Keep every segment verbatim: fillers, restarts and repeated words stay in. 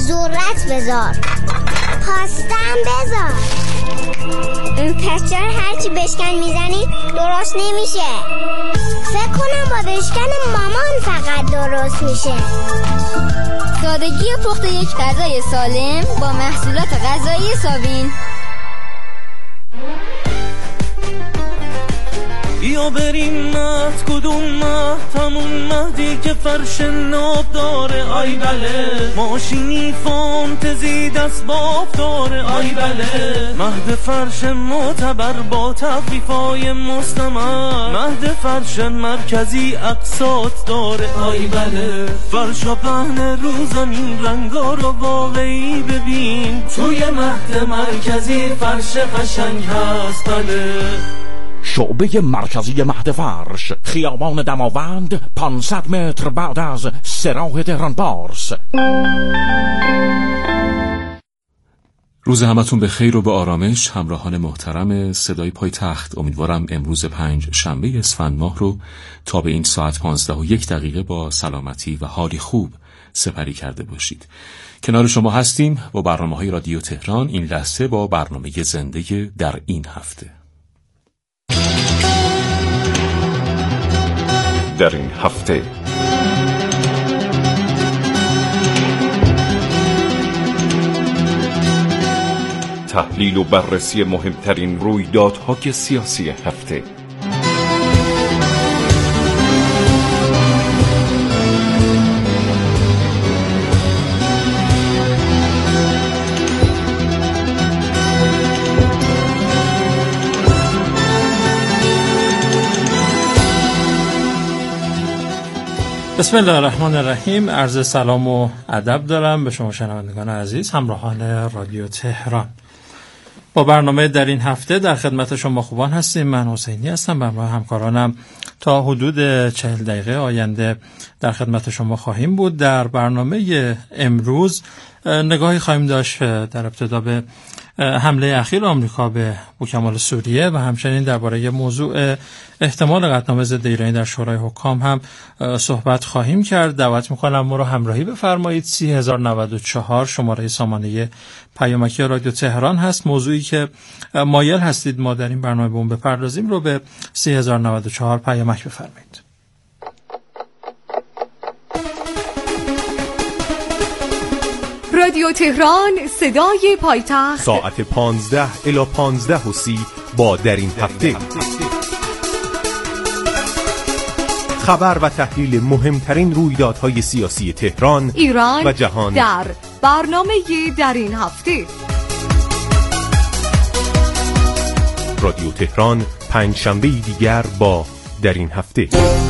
ذرت بذار، پاستم بذار. این تکچر هرچی بشکن میزنی درست نمیشه. فکر کنم با بشکن مامان فقط درست میشه. سادگی پخت یک غذای سالم با محصولات غذایی سابین. بیا بریم مهد، کدوم مهد؟ همون مهدی که فرش ناب داره. آی بله ماشینی فانتزی دست باف داره. آی بله مهد فرش معتبر با تخفیفای مستمر. مهد فرش مرکزی اقساط داره. آی بله فرش و پهن رو زمین، رنگا رو واقعی ببین. توی مهد مرکزی فرش قشنگ هست. بله شعبه مرکزی مهد فرش، خیابان دماوند، پانصد متر بعد از سراح تهران پارس. روز همتون به خیر و به آرامش همراهان محترم صدای پایتخت. امیدوارم امروز پنج شنبه اسفند ماه رو تا به این ساعت پانزده و یک دقیقه با سلامتی و حالی خوب سپری کرده باشید. کنار شما هستیم با برنامه‌های رادیو تهران، این لحظه با برنامه زنده در این هفته. در این هفته تحلیل و بررسی مهمترین رویدادهای سیاسی هفته. بسم الله الرحمن الرحیم. عرض سلام و ادب دارم به شما شنوندگان عزیز، همراهان رادیو تهران. با برنامه در این هفته در خدمت شما خوبان هستیم. من حسینی هستم، به همراه همکارانم تا حدود چهل دقیقه آینده در خدمت شما خواهیم بود. در برنامه امروز نگاهی خواهیم داشت در ابتدا به حمله اخیر آمریکا به بوکمال سوریه و همچنین درباره موضوع احتمال قطعنامه ضد ایرانی در شورای حکام هم صحبت خواهیم کرد. دعوت میکنم ما رو همراهی بفرمایید. سی هزار و نود و چهار شماره سامانه پیامکی رادیو تهران هست. موضوعی که مایل هستید ما در این برنامه به اون بپردازیم رو به سی هزار و نود و چهار پیامک بفرمایید. رادیو تهران، صدای پایتخت، ساعت پانزده الی پانزده و سی با در این هفته خبر و تحلیل مهمترین رویدادهای سیاسی تهران، ایران و جهان در برنامه در این هفته. رادیو تهران، پنج شنبه دیگر با در این هفته.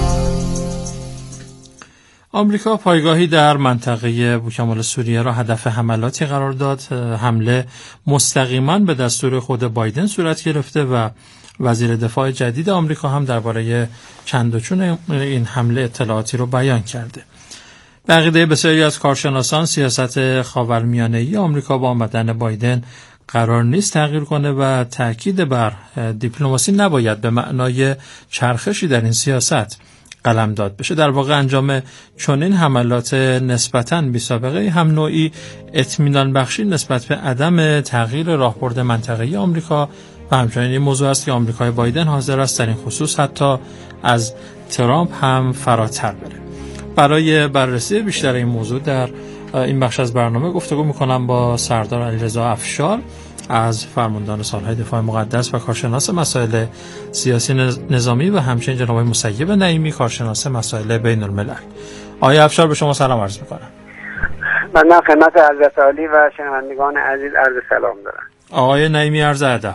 آمریکا پایگاهی در منطقه بوکمال سوریه را هدف حملاتی قرار داد. حمله مستقیما به دستور خود بایدن صورت گرفته و وزیر دفاع جدید آمریکا هم درباره چند و چون این حمله اطلاعاتی رو بیان کرده. به عقیده بسیاری از کارشناسان سیاست خاورمیانه‌ای آمریکا با آمدن بایدن قرار نیست تغییر کنه و تاکید بر دیپلماسی نباید به معنای چرخشی در این سیاست قلم داد بشه. در واقع انجام چنین حملات نسبتاً بی‌سابقه هم نوعی اطمینان بخشی نسبت به عدم تغییر راهبرد منطقه‌ای آمریکا و همچنین این موضوع است که آمریکای بایدن حاضر است در این خصوص حتی از ترامپ هم فراتر بره. برای بررسی بیشتر این موضوع در این بخش از برنامه گفتگو می‌کنم با سردار علیرضا افشار از فرماندار سالهای دفاع مقدس و کارشناس مسائل سیاسی نظامی و همچنین جناب مسیب نعیمی کارشناس مسائل بین الملل. آقای افشار به شما سلام عرض می‌کنم. من خدمت حضرت عالی و شنوندگان عزیز عرض سلام دارم. آقای نعیمی عرض ادب.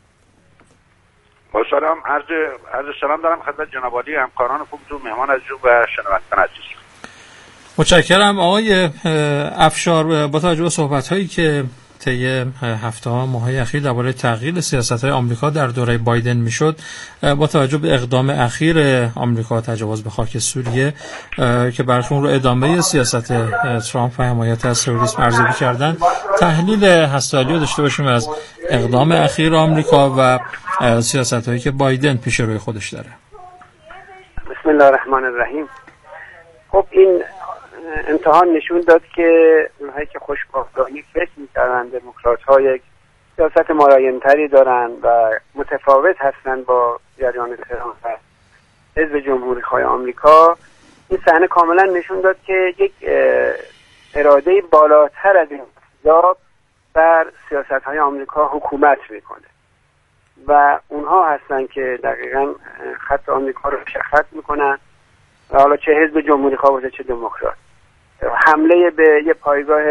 با سلام عرض عرض سلام دارم خدمت جناب عالی، همکاران خوبتون، مهمان عزیز و شنوندگان عزیز. متشکرم. آقای افشار، با توجه به صحبت‌هایی که طی هفته‌ها ماه‌های اخیر درباره تغییر سیاست‌های آمریکا در دوره بایدن میشد، با توجه به اقدام اخیر آمریکا تجاوز به خاک سوریه که برخون رو ادامه سیاست ترامپ و حمایت از تروریسم ارزیابی کردن، تحلیل هسته‌ای رو داشته باشیم از اقدام اخیر آمریکا و سیاست‌هایی که بایدن پیش روی خودش داره. بسم الله الرحمن الرحیم. خب این امتحان نشون داد که اونهایی که خوشبختانه فکر می‌کردن دموکرات‌ها یک سیاست ملایم‌تری دارن و متفاوت هستن با جریان تهران و حزب جمهوری‌خواه آمریکا، این صحنه کاملا نشون داد که یک اراده بالاتر از این حساب بر سیاست‌های آمریکا حکومت میکنه و اونها هستن که دقیقاً خط آمریکا رو مشخص میکنن و حالا چه حزب جمهوری‌خواه باشه چه دموکرات. حمله به یه پایگاه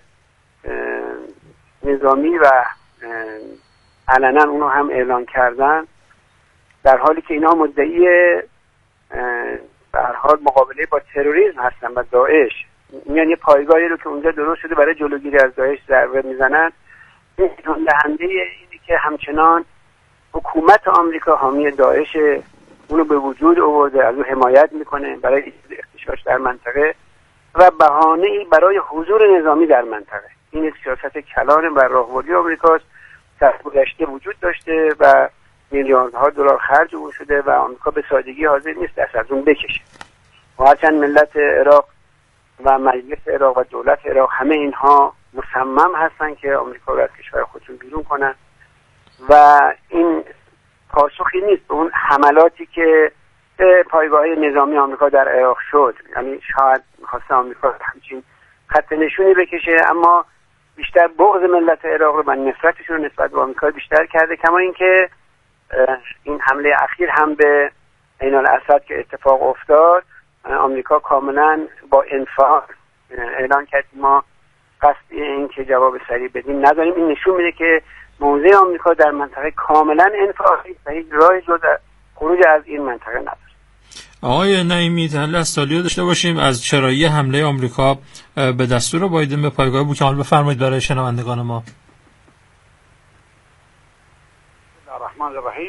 نظامی و علنا اونو هم اعلان کردن، در حالی که اینا مدعی به هر حال مقابله با تروریسم هستن و داعش. میان یه پایگاهی رو که اونجا درست شده برای جلوگیری از داعش ضربه میزنن. این نشون دهنده اینه که همچنان حکومت آمریکا حامی داعش، اونو به وجود آورده، از اون حمایت میکنه برای اختشاش در منطقه و بهانه‌ای برای حضور نظامی در منطقه. این یک سیاست کلان بر راهبردی آمریکاست، در گذشته وجود داشته و میلیاردها دلار خرج اون شده و آمریکا به سادگی حاضر نیست دست از اون بکشه. و هرچند ملت عراق و مجلس عراق و دولت عراق همه اینها مصمم هستن که آمریکا رو از کشور خودشون بیرون کنن و این پاسخی نیست به اون حملاتی که پایگاه نظامی آمریکا در عراق شد. یعنی شاید می‌خواسته آمریکا همچین خط نشونی بکشه، اما بیشتر بغض ملت عراق رو و نفرتشون رو نسبت به آمریکا بیشتر کرده. کما اینکه این حمله اخیر هم به عین الاسد که اتفاق افتاد، آمریکا کاملا با انفعال اعلان کرد ما قصد این که جواب سریع بدیم نداریم. این نشون میده که موضع آمریکا در منطقه کاملا انفعالی و هیچ راهی جز خروج از این منطقه نداره. آقای نعیمی، تحلیل از سالیو داشته باشیم از چرایی حمله آمریکا به دستور بایدن به پایگاه بوکمال بفرمایید برای شنوندگان ما. الرحمن الرحیم.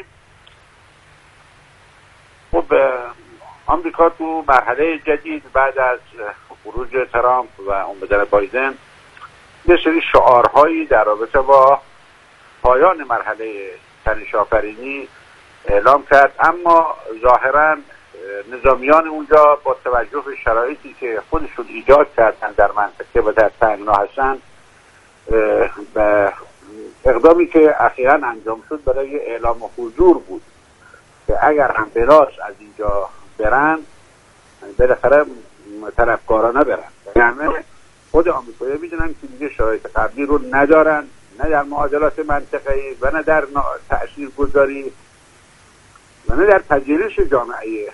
خب آمریکا تو مرحله جدید بعد از خروج ترامپ و اومدن بایدن یه سری شعارهایی در رابطه با پایان مرحله تنش‌آفرینی اعلام کرد، اما ظاهراً نظامیان اونجا با توجه به شرایطی که خودشون ایجاد کردن در منطقه و در تنگنا هستن، به اقدامی که اخیراً انجام شد برای اعلام حضور بود که اگر هم براش از اینجا برن بالاخره طرفکارانه برن. یعنی خود آمریکایی میدونن که دیگه شرایط قبلی رو ندارن، نه در معادلات منطقه‌ای و نه در تأثیرگذاری و نه در پذیرش جامعه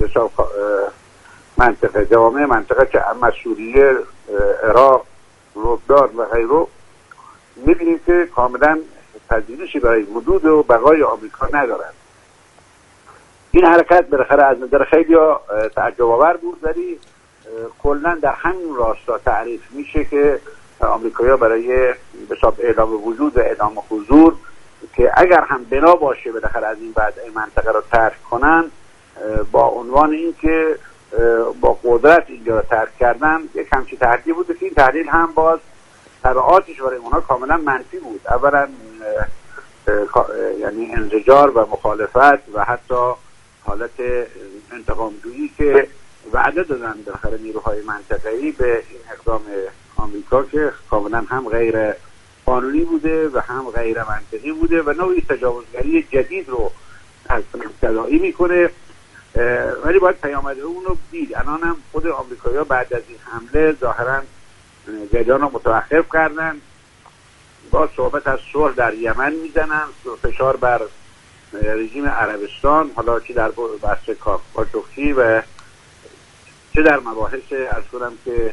منطقه جامعه منطقه که اما سوریه، عراق، لبنان و غیره. میبینیم که کاملا پذیرشی برای وجود و بقای آمریکا ندارن. این حرکت بالاخره از نظر خیلی تعجب آور بود، ولی کلا در همین راستا تعریف میشه که آمریکایی‌ها برای حساب اعلام وجود و اعلام حضور که اگر هم بنا باشه بالاخره از این بعد این منطقه رو ترک کنن، با عنوان این که با قدرت اینجا رو ترک کردن، یک همچین تحلیل بود که این تحلیل هم باز تبعاتش برای اونها کاملا منفی بود. اولا یعنی انزجار و مخالفت و حتی حالت انتقامجویی که وعده دادن بالاخره نیروهای منطقه‌ای به این اقدام آمریکا که کاملا هم غیر قانونی بوده و هم غیر منطقی بوده و نوعی تجاوزگری جدید رو از تداعی میکنه. ولی باید پیامد اون رو دید. الان هم خود آمریکایی‌ها بعد از این حمله ظاهراً جریان رو متوقف کردن، با صحبت از صلح در یمن میزنن، فشار بر رژیم عربستان، حالا چه در بحث کاشقچی و چه در مباحث از کنم که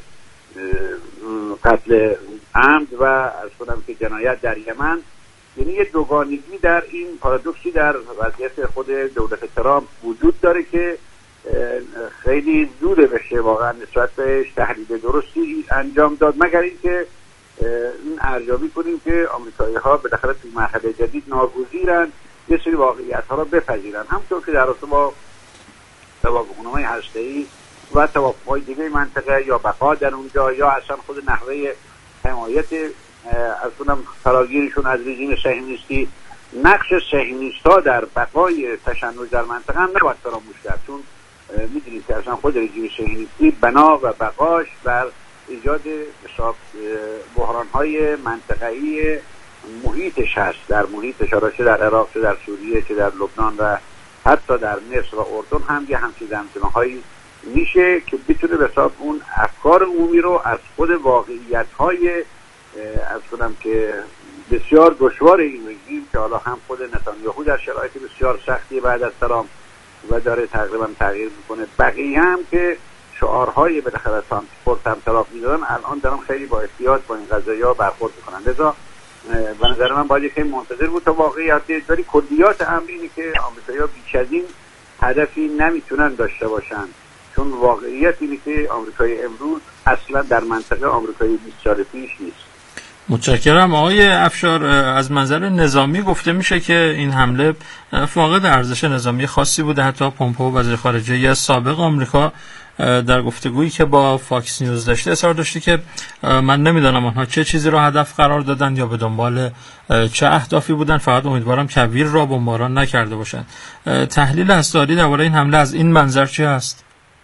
قتل عمد و از کنم که جنایت در یمن. یعنی یه دوگانگی در این پارادوکسی در وضعیت خود دولت ترامپ وجود داره که خیلی زوده بشه واقعا نسبت بهش تحلیل درستی انجام داد، مگر اینکه این ارزیابی کنیم که آمریکایی‌ها بالاخره توی مرحله جدید ناگزیرن یه سری واقعیت‌ها رو بپذیرن، همونطور که در رابطه با توافقنامه هسته‌ای و توافق‌های دیگه منطقه یا بقا در اونجا یا اصلا خود نحوه حمایت از اونم فراگیرشون از رژیم صهیونیستی، نقش صهیونیست‌ها در بقای تشنج در منطقه هم نباید فراموش کرد، چون می‌دونید که اصلا خود رژیم صهیونیستی بنا و بقاش بر ایجاد بحران‌های منطقه‌ای محیطش هست، در محیطش، چه در عراق، چه در سوریه، چه در لبنان و حتی در مصر و اردن هم یه همچین زمزمه‌هایی میشه که بتونه به حساب اون افکار عمومی رو از خود واقعیت‌های از کنم که بسیار دشوار این رژیم که حالا هم خود نتانیاهو در شرایط بسیار سختی بعد از ترامپ و داره تقریبا تغییر میکنه، بقیه هم که شعارهای بالاخره سانتیفورد هم طرف میدادن الان دارن خیلی با احتیاط با این قضايا برخورد میکنن. لذا به نظر من باید خیلی منتظر بود تا واقعیت ولی کلیات امر اینه که آمریکایی‌ها بیش از این هدفی نمیتونن داشته باشن، چون واقعیت اینه که آمریکای امروز اصلا در منطقه آمریکای بیست سال پیش نیست. متشکرم. آقای افشار، از منظر نظامی گفته میشه که این حمله فاقد ارزش نظامی خاصی بوده. حتی پومپئو وزیر خارجه سابق آمریکا در گفتگویی که با فاکس نیوز داشته اصرار داشتی که من نمیدانم آنها چه چیزی را هدف قرار دادن یا به دنبال چه اهدافی بودن، فقط امیدوارم کویر را بمباران نکرده باشند. تحلیل هستاری درباره این حمله از این منظر چی هست؟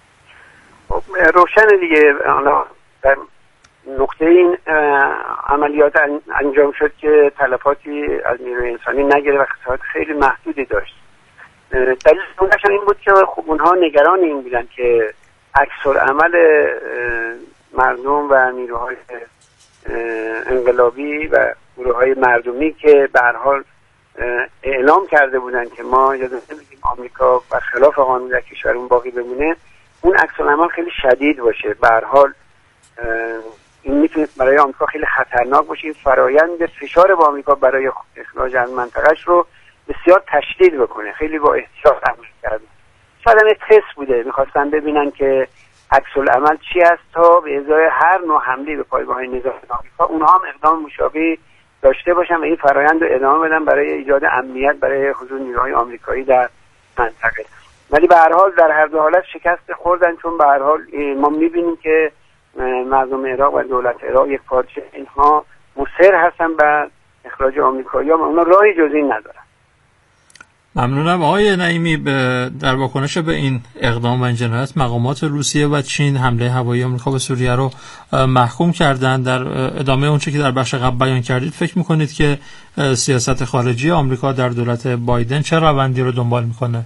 روشن دیگه. در نقطه این عملیات انجام شد که تلفاتی از نیروی انسانی نگیره و خسارات خیلی محدودی داشت. دلیل اونش این بود که خب اونها نگران این بودن که عکس‌العمل مردم و نیروهای انقلابی و گروه‌های مردمی که به هر حال اعلام کرده بودن که ما اجازه نمیدیم آمریکا و خلاف قانون در کشورمون باقی بمونه، اون عکس‌العمل خیلی شدید باشه. به هر حال این میتونه برای آمریکا خیلی خطرناک باشه. این فرایند فشار با آمریکا برای اخراج از منطقه‌اش رو بسیار تشدید بکنه. خیلی با احتیاط عمل کردن. شاید این تست بوده، میخواستن ببینن که عکس‌العمل چی است تا به ازای هر نوع حمله به پایگاه‌های نظامی آمریکا اونها هم اقدام مشابه داشته باشن و این فرایند رو ادامه بدن برای ایجاد امنیت برای حضور نیروهای آمریکایی در منطقه. ولی به هر حال در هر دو حالت شکست خوردن، چون به هر حال ما می‌بینیم که مردم عراق و دولت عراق یک پارچه اینها مصر هستن به اخراج آمریکایی‌ها و اونا راهی جز این ندارن. ممنونم. آقای نعیمی، در واکنش به این اقدام و این جنایت مقامات روسیه و چین حمله هوایی آمریکا به سوریه رو محکوم کردن. در ادامه اونچه که در بخش قبل بیان کردید، فکر میکنید که سیاست خارجی آمریکا در دولت بایدن چه روندی رو دنبال میکنه؟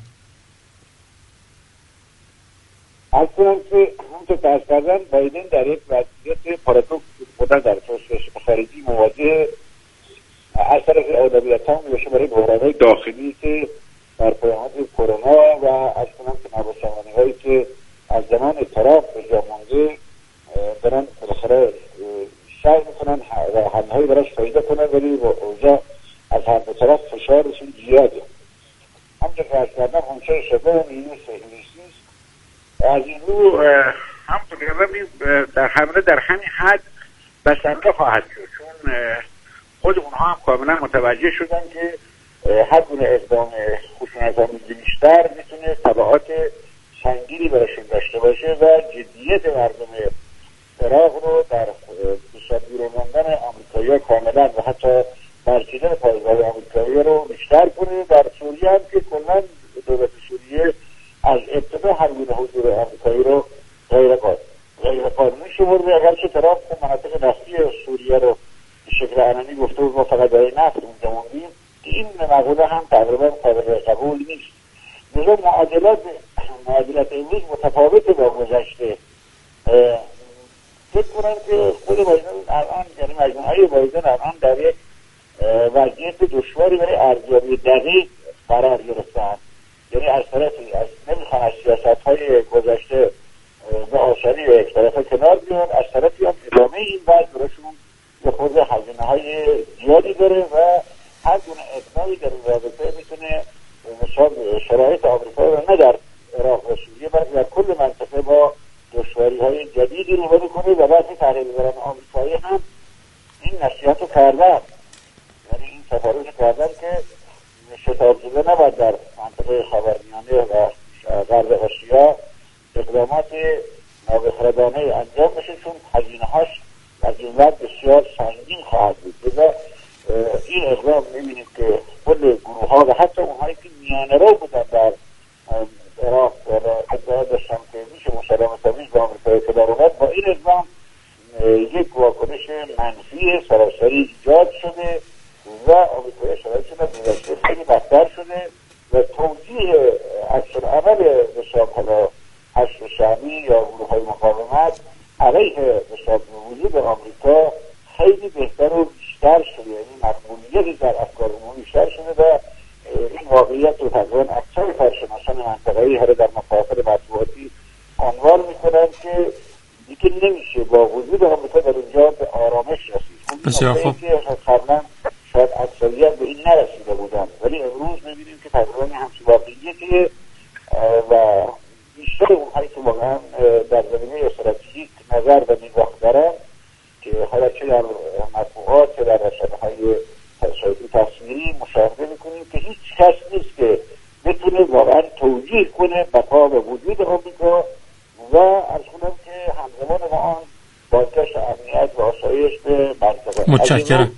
اصلا که همونطور که ارز کردن بایدن در یک وضعیت پارادوکس بودن در سیاست خارجی مواجه از طرف اولویت ها میشه برای بحران‌های داخلی که در پیامد کرونا و از کنم که نباشمانی هایی که از زمان اضطراب به جا مانده دارن بالاخره سعی میکنن و حل‌هایی براش پیدا کنن، ولی با اوضاع از هر دو طرف فشارشون زیاده. همونطور که ارز کردن همچه شده نیروی انگلیسی از این رو همونطور که در حمله در همین حد بسنده خواهد شد، چون خود اونها هم کاملا متوجه شدن که هر گونه اقدام خشونت‌آمیز بیشتر میتونه تبعات سنگینی براشون داشته باشه و جدیت مردم عراق رو در بیرون ماندن آمریکایی‌ها کاملا و حتی برچیدن پایگاه آمریکایی رو بیشتر کنه. در سوریه هم که کلا دولت سوریه از ابتدا هر گونه حضور آمریکایی رو غیر قانونی شمرده، اگرچه طرف مناطق نفتی سوریه رو به شکل علنی گفته بود ما فقط برای نفت اونجا موندیم، که این مقوله هم تقریبا قابل قبول نیست. لذا معادلات معادلات امروز متفاوت با گذشته. فکر کنم که خود بایدن الان، یعنی مجموعه بایدن الان در یک وضعیت دشواری برای ارزیابی دقیق قرار گرفتن. یعنی از طرفی از نمیخوان از سیاست‌های گذشته به آشانی و یک طرفه کنار بیان، از طرفی هم ادامه این باید براشون یه خود هزینه‌های زیادی داره و هر گونه اقدامی در این رابطه میتونه مثلا شرایط آمریکا رو نه در عراق و سوریه بلکه در کل منطقه با دشواری‌های جدیدی روبرو کنه. و بعضی تحلیلگران آمریکایی هم این نصیحت رو کردن، یعنی این تفاوض کردن که شتاب‌زده نباید در منطقه خاورمیانه و غرب آسیا اقدامات نابخردانه انجام بشه، چون هزینه‌هاش از این وقت بسیار سنگین خواهد بود. لذا این اقدام می‌بینیم که کل گروه‌ها و حتی اونهایی که میانه رو بودن در عراق و ادعا داشتن که میشه مسالمت‌آمیز با آمریکا اطلاع اومد، با این اقدام یک واکنش منفی سراسری ایجاد شده و آمریکایی شرایط شده گذشته خیلی بدتر شده و توجیه عکس‌العمل بسیار حالا حشد شعبی یا گروه‌های مقاومت علیه بسیار وجود آمریکا خیلی بهتر و بیشتر شده، یعنی مقبولیتی در افکار عمومی بیشتر شده و این واقعیت رو تقریبا اکثر کارشناسان منطقه‌ای هر در مفاخر مطبوعاتی عنوان میکنند که دیگه نمیشه با وجود آمریکا در اینجا به آرامش رسید. بسیار خوب. قبلا شاید اکثریت به این نرسیده بودن، ولی امروز میبینیم که تقریبا همچین واقعیتیه و بیشتر اونهایی که واقعا در زمینه استراتژیک نظر و نگاه دارن که حالا چه در مطبوعات چه در رسانه‌های صوتی تصویری مشاهده میکنیم که هیچ کس نیست که بتونه واقعا توجیه کنه بقا و وجود آمریکا و عرض کنم که همزمان ما آن بازگشت امنیت و آسایش به منطقه. متشکرم.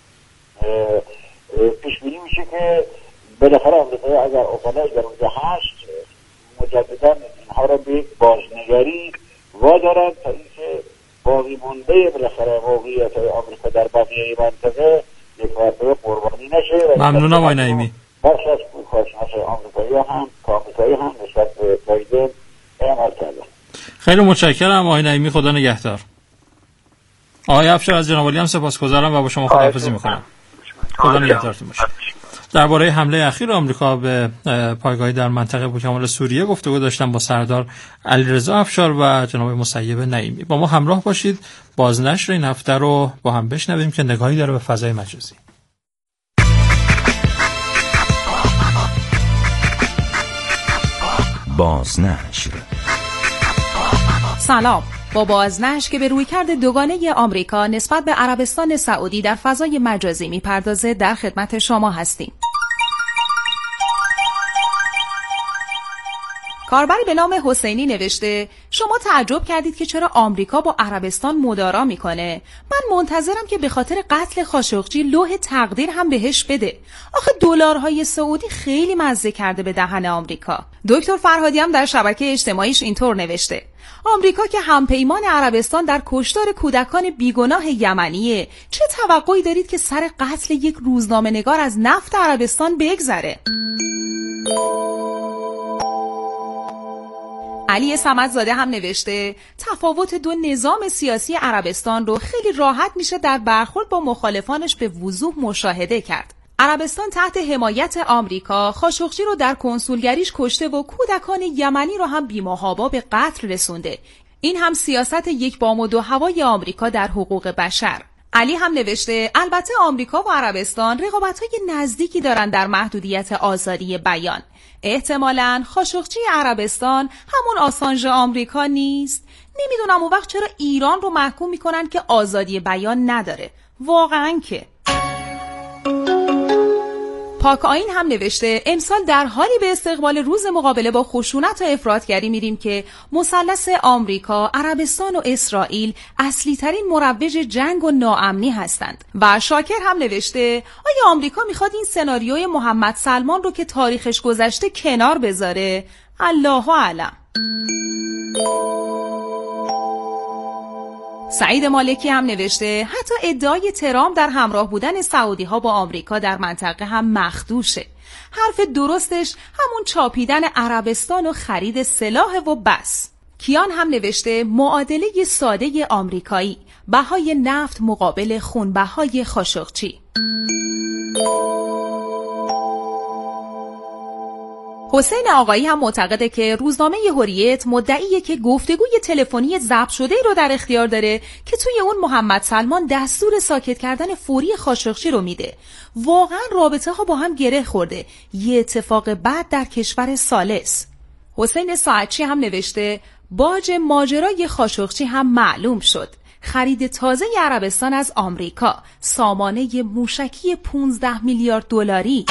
پیش بینی میشه که بالاخره آمریکایی اگر اوقانش در اونجا هست مجددا اینها را به بازنگری وادارند تا اینکه باقی مونده بالاخره موقعیت آمریکا در بقیه منطقه یک مرتبه قربانی نشه. ممنونم آقای نعیمی. بخش از کارشناسان آمریکایی هم آمریکایی هم نسبت به بایدن اعمال کردن. خیلی متشکرم آقای نعیمی، خدا نگهدار. آقای افشار از جناب عالی هم سپاسگزارم و با شما خداحافظی میکنم. خدا نگهدارتون باشه. درباره حمله اخیر آمریکا به پایگاهی در منطقه بوکمال سوریه گفتگو داشتم با سردار علیرضا افشار و جناب مصیب نعیمی. با ما همراه باشید. بازنشر این هفته رو با هم بشنویم که نگاهی داره به فضای مجازی. بازنشر. سلام. با بازنشر که به رویکرد دوگانه آمریکا نسبت به عربستان سعودی در فضای مجازی میپردازه در خدمت شما هستیم. کاربری به نام حسینی نوشته شما تعجب کردید که چرا آمریکا با عربستان مدارا میکنه. من منتظرم که به خاطر قتل خاشقجی لوح تقدیر هم بهش بده. آخه دلارهای سعودی خیلی مزه کرده به دهن آمریکا. دکتر فرهادی هم در شبکه اجتماعیش اینطور نوشته آمریکا که همپیمان عربستان در کشتار کودکان بیگناه یمنیه، چه توقعی دارید که سر قتل یک روزنامه‌نگار از نفت عربستان بگذره؟ علی صمدزاده هم نوشته تفاوت دو نظام سیاسی عربستان رو خیلی راحت میشه در برخورد با مخالفانش به وضوح مشاهده کرد. عربستان تحت حمایت آمریکا خاشقجی رو در کنسولگریش کشته و کودکان یمنی رو هم بی‌محابا به قتل رسونده. این هم سیاست یک بام و دو هوای آمریکا در حقوق بشر. علی هم نوشته البته آمریکا و عربستان رقابت‌های نزدیکی دارن در محدودیت آزادی بیان. احتمالاً خاشقجی عربستان همون آسانژ آمریکا نیست. نمیدونم اون وقت چرا ایران رو محکوم میکنن که آزادی بیان نداره. واقعاً که پاک آیین هم نوشته امسال در حالی به استقبال روز مقابله با خشونت و افراطگری میریم که مثلث آمریکا، عربستان و اسرائیل اصلی ترین مروج جنگ و ناامنی هستند. و شاکر هم نوشته آیا آمریکا میخواد این سناریوی محمد سلمان رو که تاریخش گذشته کنار بذاره؟ الله اعلم. سعید مالکی هم نوشته حتی ادعای ترامپ در همراه بودن سعودی ها با آمریکا در منطقه هم مخدوشه. حرف درستش همون چاپیدن عربستان و خرید سلاح و بس. کیان هم نوشته معادله ساده آمریکایی، بهای نفت مقابل خونبهای خاشقجی. حسین آقایی هم معتقده که روزنامه حریت مدعیه که گفتگوی تلفنی ضبط شده رو در اختیار داره که توی اون محمد سلمان دستور ساکت کردن فوری خاشقجی رو میده. واقعا رابطه ها با هم گره خورده. یه اتفاق بد در کشور ثالث. حسین ساعتچی هم نوشته باج ماجرای خاشقجی هم معلوم شد. خرید تازه عربستان از آمریکا، سامانه موشکی پانزده میلیارد دلاری.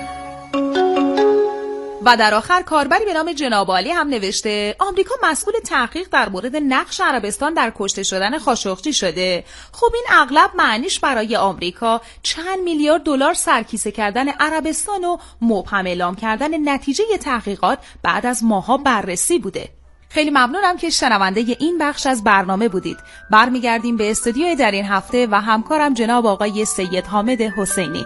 و در آخر کاربری به نام جناب عالی هم نوشته آمریکا مسئول تحقیق در مورد نقش عربستان در کشته شدن خاشقجی شده. خب این اغلب معنیش برای آمریکا چند میلیارد دلار سرکیسه کردن عربستان و مبهم اعلام کردن نتیجه تحقیقات بعد از ماها بررسی بوده. خیلی ممنونم که شنونده این بخش از برنامه بودید. برمیگردیم به استودیوی در این هفته و همکارم جناب آقای سید حامد حسینی.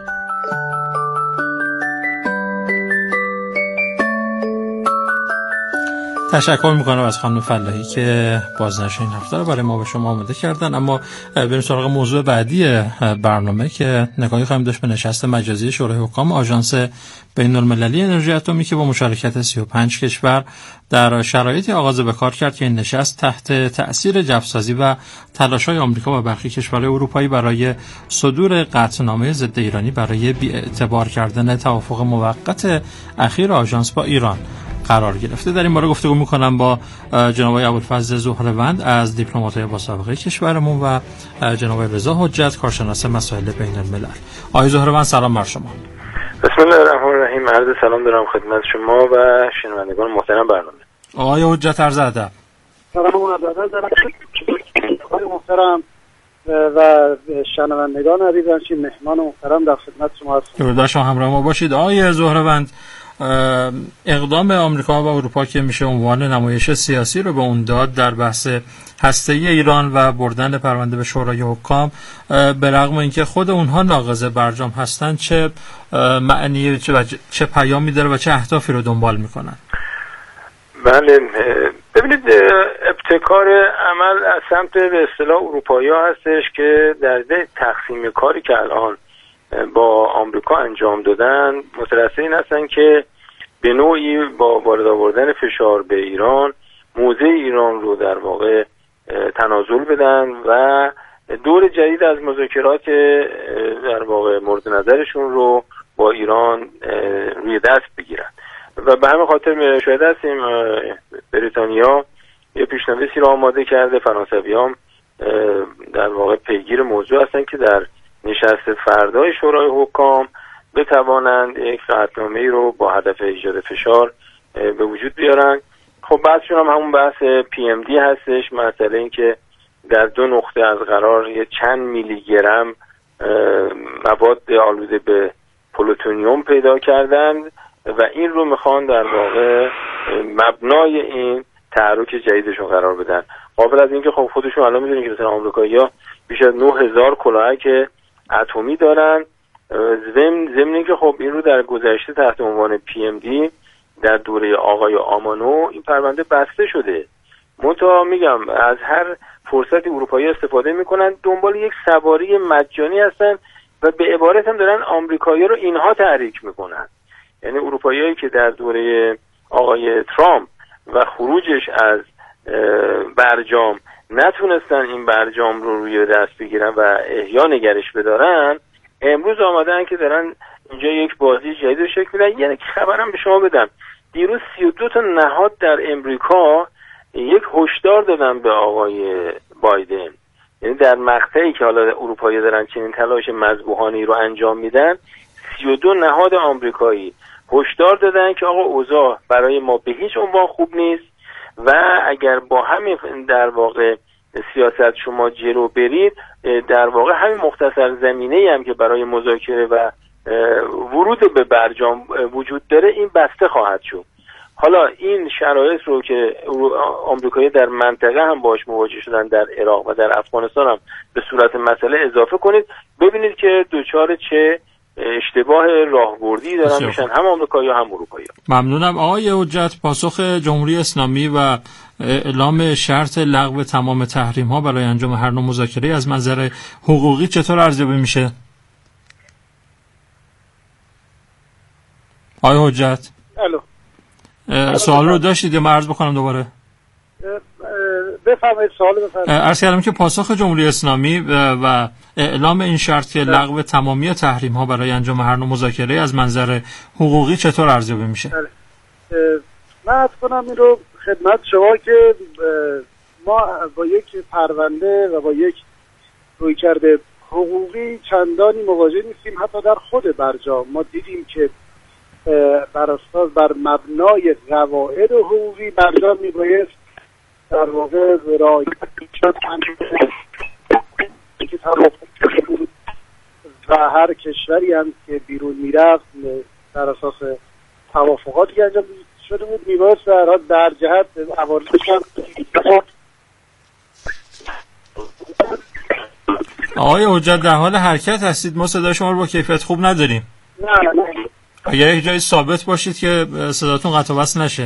تشکر میکنم از خانم فلاحی که بازنشر این هفته رو برای ما به شما آماده کردن. اما بریم سراغ موضوع بعدی برنامه که نگاهی خواهیم داشت به نشست مجازی شورای حکام آژانس بین‌المللی انرژی اتمی که با مشارکت سی و پنج کشور در شرایطی آغاز به کار کرد که این نشست تحت تأثیر جفسازی و تلاش‌های آمریکا و برخی کشورهای اروپایی برای صدور قطعنامه ضد ایرانی برای بی‌اعتبار کردن توافق موقت اخیر آژانس با ایران قرار گرفته. در این باره گفتگو میکنم با جناب آقای ابوالفضل زهره‌وند از دیپلمات‌های با سابقه کشورمون و جناب رضا حجت کارشناس مسائل بین الملل. آقای زهره‌وند سلام بر شما. بسم الله الرحمن الرحیم. عرض سلام دارم خدمت شما و شنوندگان محترم برنامه. آقای حجت عرض ادب. سلام و ادب دارم آقای محترم و شنوندگان عزیزم، مهمان محترم در خدمت شما هستم. درود شما همراه ما باشید. آقای زهره‌وند، اقدام آمریکا و اروپا که میشه عنوان نمایش سیاسی رو به اون داد در بحث هسته‌ای ایران و بردن پرونده به شورای حکام، به رغم اینکه خود اونها ناقض برجام هستن، چه معنی چه, چه پیامی داره و چه اهدافی رو دنبال میکنن؟ بله، ببینید ابتکار عمل از سمت به اصطلاح اروپایی‌ها هستش که در ده تقسیم کاری که الان با آمریکا انجام دادن مترصد این هستن که به نوعی با وارد آوردن فشار به ایران موضع ایران رو در واقع تنازل بدن و دور جدید از مذاکرات در واقع مورد نظرشون رو با ایران روی دست بگیرن و به همین خاطر شاهد هستیم بریتانیا یه پیشنهادی رو آماده کرده، فرانسوی هم در واقع پیگیر موضوع هستن که در نشست فردای شورای حکام بتوانند یک قطعنامه‌ای رو با هدف ایجاد فشار به وجود بیارن. خب بحثشون هم همون بحث پی ام دی هستش، مسئله این که در دو نقطه از قرار یه چند میلی گرم مواد آلوده به پلوتونیوم پیدا کردند و این رو میخوان در واقع مبنای این تحرک جدیدشون قرار بدن. قابل از اینکه خب خودشون الان میدونید که مثلا آمریکایی‌ها بیش از نه هزار کلاهک اتمی دارن، ضمن ضمن اینکه خب این رو در گذشته تحت عنوان پی ام دی در دوره آقای آمانو این پرونده بسته شده. منتها میگم از هر فرصتی اروپایی استفاده میکنن، دنبال یک سواری مجانی هستن و به عبارت هم دارن آمریکایی رو اینها تحریک میکنن. یعنی اروپاییایی که در دوره آقای ترامپ و خروجش از برجام نتونستن این برجام رو روی دست بگیرن و احیا نگرش بدارن، امروز آمدن که دارن اینجا یک بازی جدید رو شکل میدن. یعنی خبرم به شما بدم، دیروز سی و دو تا نهاد در امریکا یک هشدار دادن به آقای بایدن. یعنی در مقطعی که حالا اروپایی دارن چنین تلاش مذبوحانه‌ای رو انجام میدن، سی و دو نهاد آمریکایی هشدار دادن که آقا اوضاع برای ما به هیچ عنوان خوب نیست و اگر با همین در واقع سیاست شما جلو برید، در واقع همین مختصر زمینه‌ای هم که برای مذاکره و ورود به برجام وجود داره این بسته خواهد شد. حالا این شرایط رو که آمریکایی در منطقه هم باش مواجه شدن، در عراق و در افغانستان هم به صورت مسئله اضافه کنید، ببینید که دوچار چه اشتباه راهبردی دارن میشن هم آمریکایی هم اروپایی. ممنونم. آقای حجت، پاسخ جمهوری اسلامی و اعلام شرط لغو تمام تحریم ها برای انجام هر نوع مذاکره از منظر حقوقی چطور ارزیابی میشه؟ آقای حجت الو سوال رو داشتید یا من عرض بکنم دوباره؟ بفرمایید سوال بفرمایید. عرض کردم که پاسخ جمهوری اسلامی و اعلام این شرط که لغو تمامی تحریم ها برای انجام هر نوع مذاکره از منظر حقوقی چطور ارزیابی میشه؟ من عرض کنم این رو خدمت شما که ما با یک پرونده و با یک رویکرد حقوقی چندانی مواجه نیستیم. حتی در خود برجام ما دیدیم که بر اساس بر مبنای قواعد حقوقی برجام میبایست در واقع رعایت و هر کشوری هم که بیرون میرفت در اساس توافقاتی که انجام شده بود میباید در در جهت عوارضش هم. آقای حجت در حال حرکت هستید؟ ما صدای شما رو با کیفیت خوب نداریم. نه نه اگر یک جایی ثابت باشید که صداتون قطع و وصل نشه.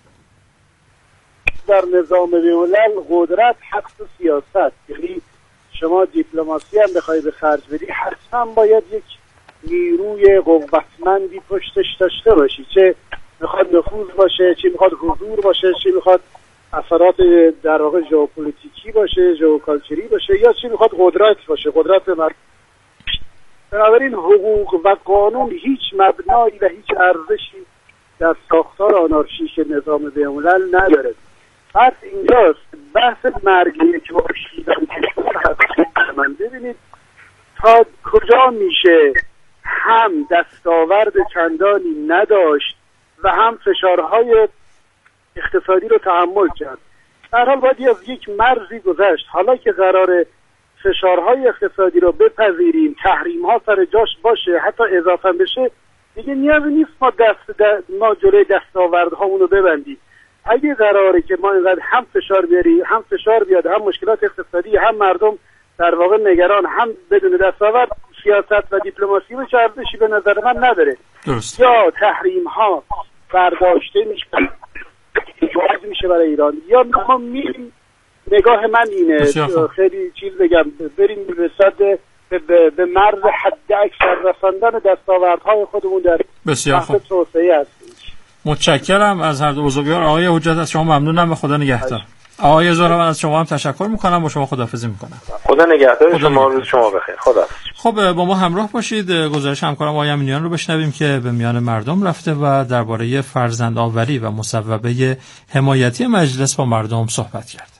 در نظام بین‌الملل قدرت حق و سیاست، یعنی شما دیپلماسی هم بخوای به خرج بدی حتما باید یک نیروی قوتمندی پشتش داشته باشی، چه میخواد نفوذ باشه، چه میخواد حضور باشه، چه میخواد اثرات در واقع ژئوپلیتیکی باشه، ژئوکالچری باشه، یا چه میخواد قدرت باشه، قدرت مرد. بنابراین حقوق و قانون هیچ مبنایی و هیچ ارزشی در ساختار آنارشیک نظام بین‌الملل نداره. پس اینجاست بحث مرگیه که با شیدن من ببینید تا کجا میشه هم دستاورد چندانی نداشت و هم فشارهای اقتصادی رو تحمل کرد. در حال باید از یک مرزی گذشت. حالا که قرار فشارهای اقتصادی رو بپذیریم، تحریم ها سر جاش باشه، حتی اضافه بشه، دیگه نیازی نیست ما دست, دست ما جلوی دستاوردهامون رو ببندیم. اگه قراره که ما اینقدر هم فشار بیاریم، هم فشار بیاد، هم مشکلات اقتصادی، هم مردم در واقع نگران، هم بدون دستاورد، سیاست و دیپلماسی به ارزشی به نظر من نداره. درست. یا تحریم ها برداشته میشه جواز میشه برای ایران، یا ما میریم. نگاه من اینه، خیلی چیز بگم، بریم به صد به, به مرز حد اکثر رساندن دستاوردهای خودمون در بحث توسعه هستیم. متشکرم از هر دو بزرگوار. آقای حجت از شما ممنونم و خدا نگهدار. آقای زهرا من از شما هم تشکر میکنم، با شما خداحافظی میکنم. خدا نگهدار شما، روز شما بخیر. خدا. خب با ما همراه باشید. گزارش همکارم آقای امینیان رو بشنویم که به میان مردم رفته و درباره فرزندآوری و مصوبه حمایتی مجلس با مردم صحبت کرد.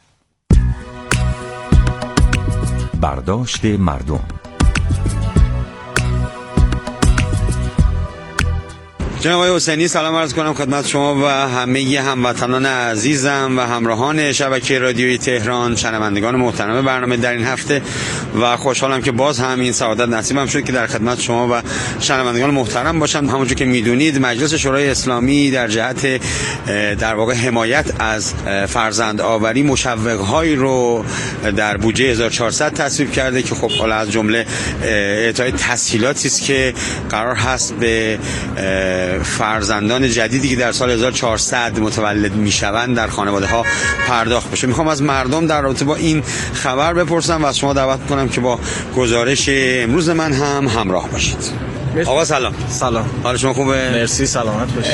برداشت مردم. جناب آقای حسینی سلام عرض کنم خدمت شما و همه هموطنان عزیزم و همراهان شبکه رادیویی تهران، شنوندگان محترم برنامه در این هفته، و خوشحالم که باز هم این سعادت نصیبم شد که در خدمت شما و شنوندگان محترم باشم. همونجور که میدونید مجلس شورای اسلامی در جهت در واقع حمایت از فرزندآوری مشوق‌هایی رو در بودجه هزار و چهارصد تصویب کرده که خب حالا از جمله اعطای تسهیلاتی است که قرار هست به فرزندان جدیدی که در سال هزار و چهارصد متولد میشوند در خانواده ها پرداخت بشه. میخوام از مردم در رابطه با این خبر بپرسم و از شما دعوت کنم که با گزارش امروز من هم همراه باشید. آقا سلام. سلام. حال شما خوبه؟ مرسی، سلامت باشید.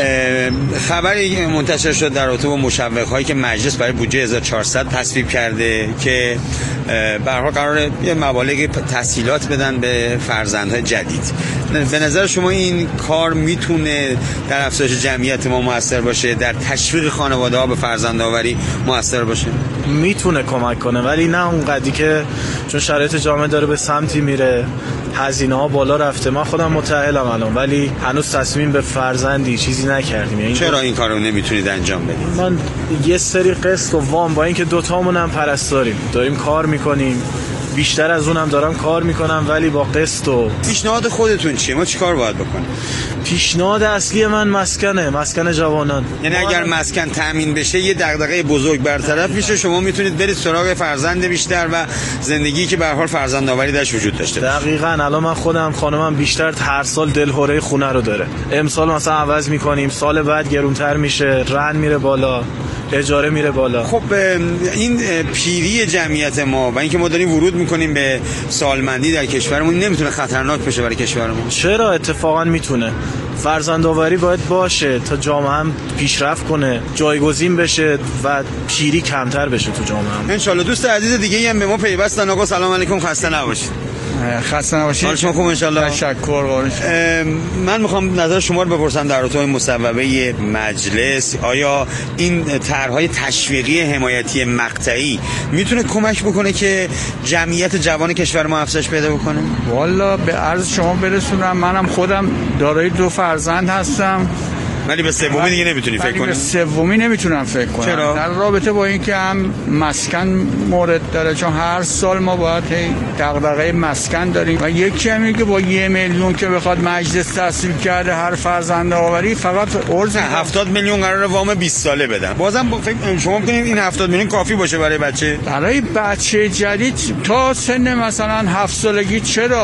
خبری منتشر شد در رابطه با مشوق‌هایی که مجلس برای بودجه هزار و چهارصد تصویب کرده که به هر حال قراره یه مبالغ تسهیلات بدن به فرزندهای جدید. به نظر شما این کار میتونه در افزایش جمعیت ما موثر باشه، در تشویق خانواده‌ها به فرزندآوری موثر باشه؟ میتونه کمک کنه، ولی نه اونقدری که، چون شرایط جامعه داره به سمتی میره، هزینه‌ها بالا رفته. من خودم متأهلم الان، ولی هنوز تصمیم به فرزندی چیزی نکردیم. یعنی چرا این کارو نمیتونید انجام بدید؟ من یه سری قسط و وام، با اینکه دوتامون هم پرستاریم، داریم کار میکنیم، بیشتر از اونم دارم کار میکنم، ولی با قسط. و پیشنهاد خودتون چیه؟ ما چیکار باید بکنیم؟ پیشنهاد اصلی من مسکنه، مسکن جوانان. یعنی اگر مسکن تامین بشه یه دغدغه بزرگ برطرف میشه، شما میتونید برید سراغ فرزند بیشتر و زندگی که به هر حال فرزندآوری درش وجود داشته باشه. دقیقاً. الان من خودم خانمم بیشتر هر سال دلهوره خونه رو داره. امسال مثلا عوض میکنیم، سال بعد گرونتر میشه، رهن میره بالا، اجاره میره بالا. خب این پیری جمعیت ما و اینکه ما داریم ورود میکنیم به سالمندی در کشورمون نمیتونه خطرناک بشه برای کشورمون؟ چرا؟ اتفاقا میتونه. فرزندآوری باید باشه تا جامعه هم پیشرفت کنه، جایگزین بشه و پیری کمتر بشه تو جامعه هم. ان شاءالله. دوست عزیز دیگه هم به ما پیوستن. آقا سلام علیکم، خسته نباشید. خسته نباشید. حال شما خوب ان شاء الله؟ تشکر. من میخوام نظر شما رو بپرسم در رابطه با مصوبه مجلس. آیا این طرح‌های تشویقی حمایتی مقطعی میتونه کمک بکنه که جمعیت جوان کشور ما افزایش پیدا بکنه؟ والا به عرض شما برسونم، منم خودم دارای دو فرزند هستم ولی به سومی دیگه نمیتونی فکر کنی؟ به سومی نمیتونم فکر کنم. چرا؟ در رابطه با اینکه هم مسکن مورد داره، چون هر سال ما باید دغدغه مسکن داریم و یکی همین که با یه میلیون که بخواد مجلس تصویب کرده هر فرزند آوری فقط ارز هفتاد میلیون قرار وام بیست ساله بدن. بازم با فکر شما می‌کنید این هفتاد میلیون کافی باشه برای بچه؟ برای بچه جدید تا سن مثلا هفت سالگی چرا؟